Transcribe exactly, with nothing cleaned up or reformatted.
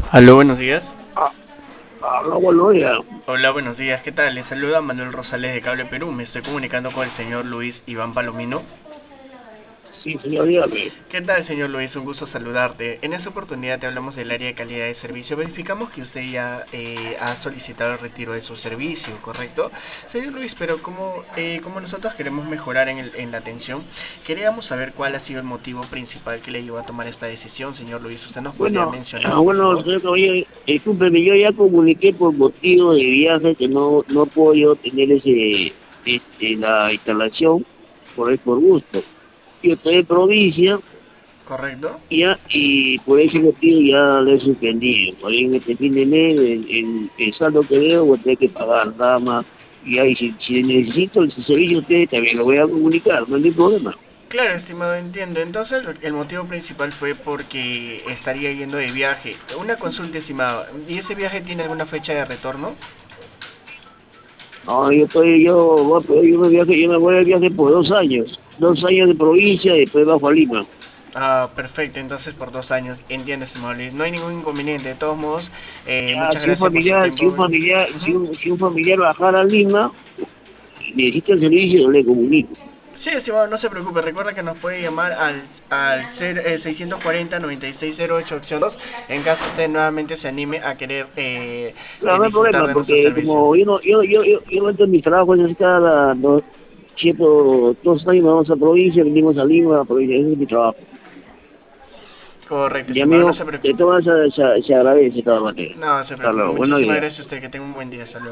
Aló, buenos días. Ah, habla Bolonia. Hola, buenos días. ¿Qué tal? Les saluda Manuel Rosales de Cable Perú. Me estoy comunicando con el señor Luis Iván Palomino. Sí, señor, dígame. ¿Qué tal, señor Luis? Un gusto saludarte. En esta oportunidad te hablamos del área de calidad de servicio. Verificamos que usted ya eh, ha solicitado el retiro de su servicio, ¿correcto? Señor Luis, pero como, eh, como nosotros queremos mejorar en, el- en la atención, queríamos saber cuál ha sido el motivo principal que le llevó a tomar esta decisión, señor Luis. ¿Usted nos podría Bueno, mencionar, por bueno, favor? señor Caballero, discúlpeme, yo ya comuniqué por motivo de viaje que no, no puedo yo tener ese, este, la instalación por, por gusto. Yo estoy en provincia ¿Correcto? ya, y por ese motivo ya le he suspendido. Por ahí en este fin de mes, el, el, el saldo que veo, voy a tener que pagar nada más. Y ahí, si, si necesito el servicio de ustedes, también lo voy a comunicar, no hay problema. Claro, estimado, entiendo. Entonces, lo- el motivo principal fue porque estaría yendo de viaje. Una consulta, estimado. ¿Y ese viaje tiene alguna fecha de retorno? No, yo estoy, yo, voy a- yo me viaje, yo me voy de viaje por dos años, dos años de provincia y después bajo a Lima. Ah, perfecto. Entonces, por dos años. Entiendo, estimado Luis. No hay ningún inconveniente. De todos modos, eh, Ya, muchas si un gracias por su familiar, si tiempo. un familiar, si Ujú. un, si un familiar bajara a Lima y necesita el servicio, yo le comunico. Sí, estimado, no se preocupe. Recuerda que nos puede llamar al, al ser- eh, seiscientos cuarenta, noventa y seis cero ocho opción dos en caso usted nuevamente se anime a querer eh, Claro, eh, no hay disfrutar problema, de nuestro porque servicio. como yo no, yo, yo, yo, yo entro en mi trabajo en cada dos, ciento, dos años vamos a provincia, venimos a Lima, a provincia, ese es mi trabajo. Correcto, Y estimado, no amigo, se de preocupe. todas maneras se, se, se agradece de todas maneras. No se Hasta preocupe. luego, buenos Muchísimas días. gracias a usted. Que tenga un buen día. Hasta luego.